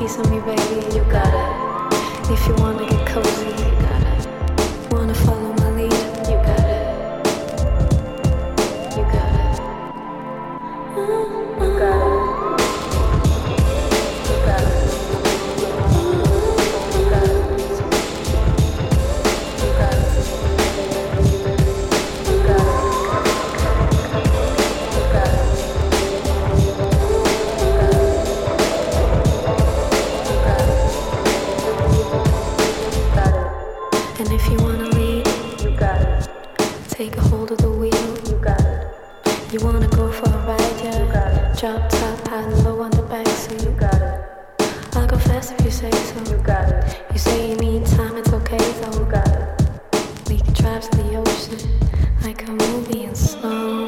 piece of me, baby, you got it. If you wanna get cozy, you got it. Wanna follow my lead, you got it. You got it. You got it. You got it. You got it. You got it. You got it. And if you wanna lead, you got it. Take a hold of the wheel, you got it. You wanna go for a ride, yeah, you got it. Drop top, high and low on the back seat, you got it. I'll go fast if you say so, you got it. You say you need time, it's okay though, you got it. We can drive to the ocean like a movie in slow.